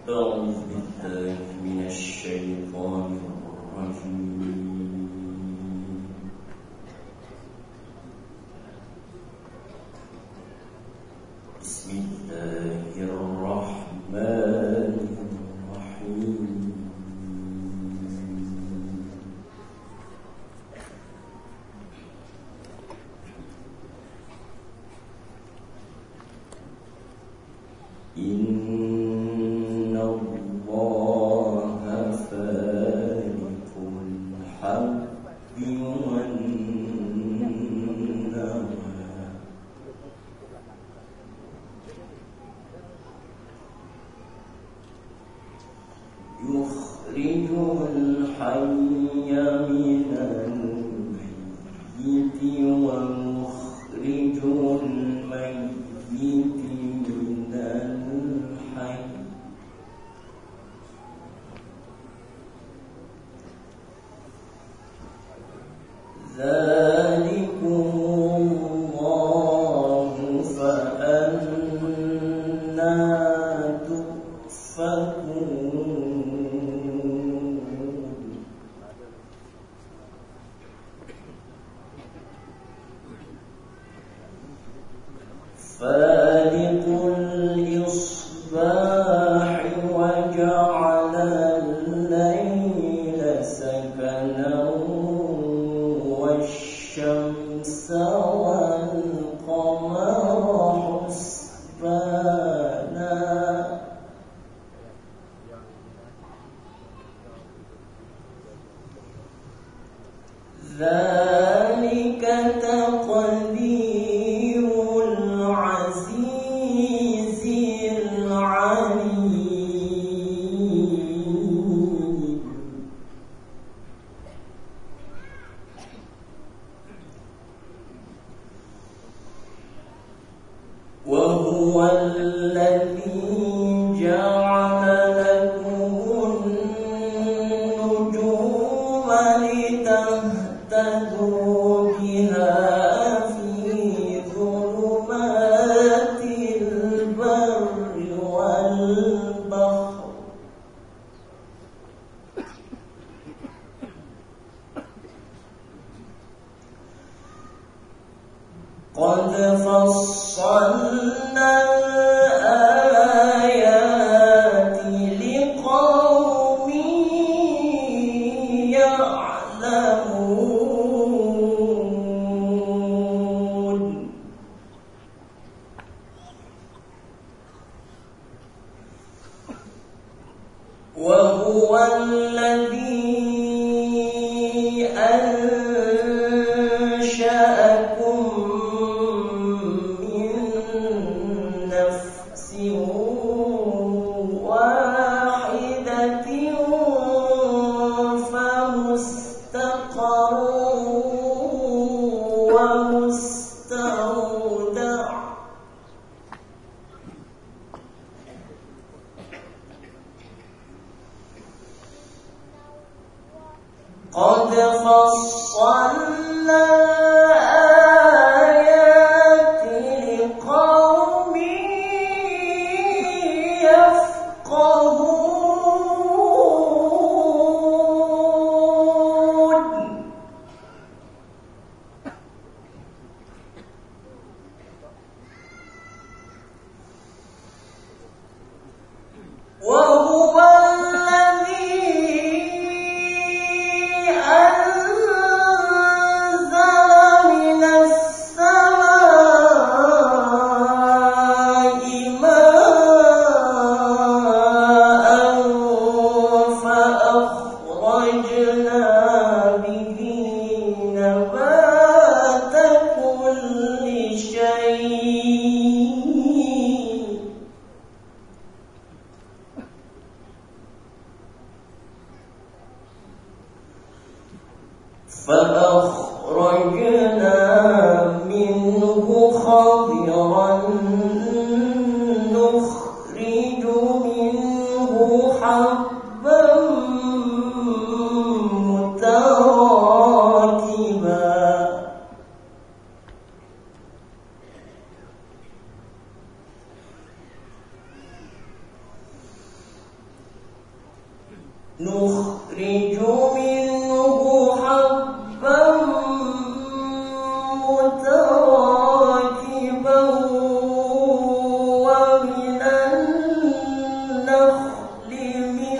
أعوذ بالله من الشيطان الرجيم. بسم الله الرحمن الرحيم. إن الله فالق الحب والنوى يخرج الحي من الميت ومخرج الميت من الحي ذلكم الله فأنى تؤفكون. فالق الإصباح وجعل الليل سكنا والشمس والقمر حسبانا ذلك تقدير العزيز العليم. وهو الذي جعل لكم النجوم لتهتدوا بها في ظلمات البر والبحر. قد فصلنا الآيات لقوم يعلمون. وهو الذي أنشأكم من نفس واحدة فمستقر ومستودع. قد فصلنا الآيات لقوم يفقهون. وهو فأخرجنا منه خضرا نخرج منه حبا متراكبا نخرج منه حبا متراكبا ومن النخل من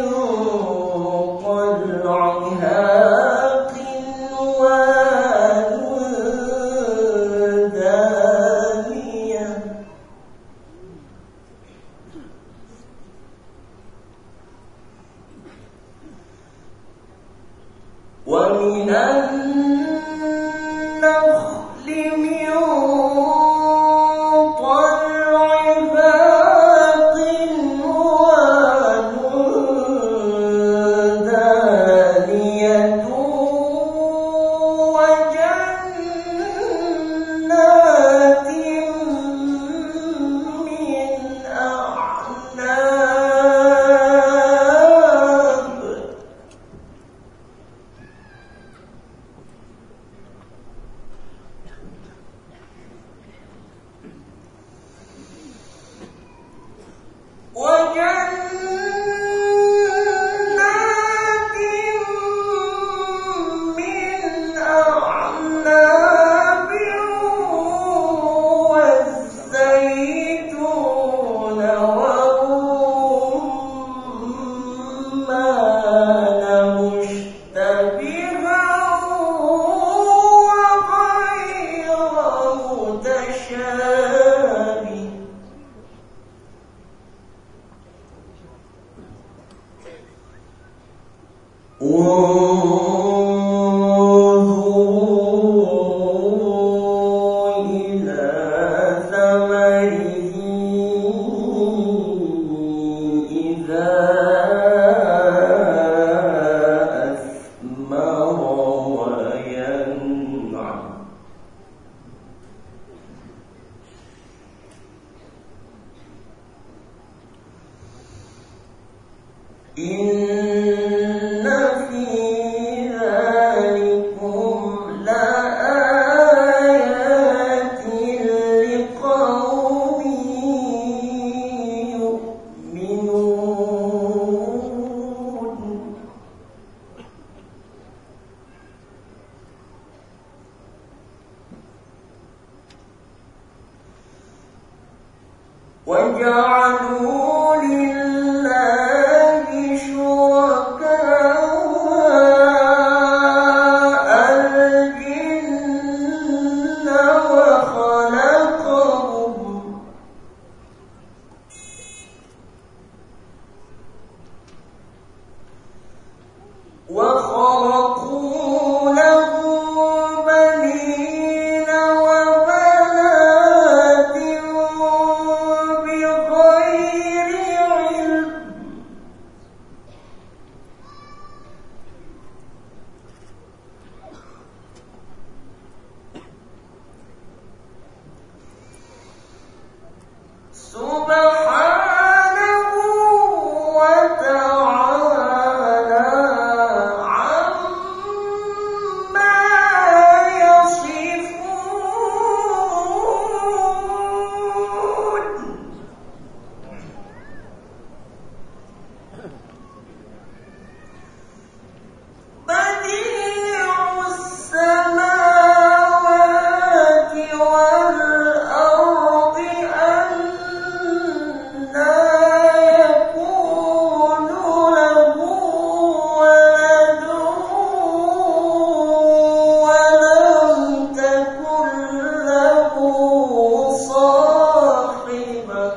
طلعها قنوان دانية ومن النخل من طلعها قنوان دانية وجنات من أعناب والزيتون والرمان مشتبها وغير متشابه انظروا إلى ثمره إذا أثمر وينعم إن في ذلكم لآيات لقوم يؤمنون وجعلوا لله شركاء الجن وخرقوا له بنين وبنات بغير علم سبحانه وتعالى عما يصفون بديع السماوات والأرض أنى يكون له ولد ولم تكن له صاحبة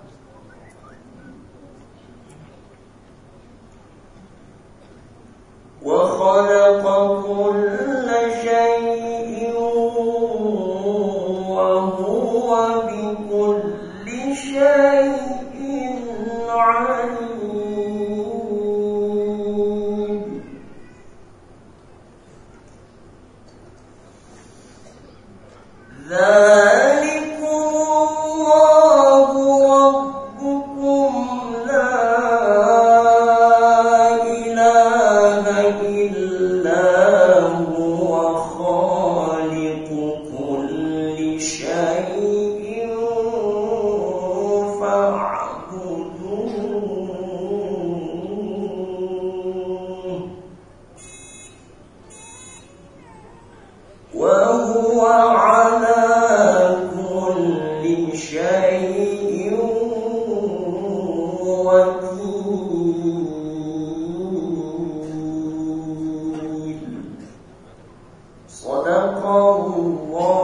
وخلق كل شيء وهو بكل شيء عليم ذلكم الله ربكم لا إله إلا هو خالق كل شيء فاعبدوه وعلى كل شيء وكيل. صدق الله.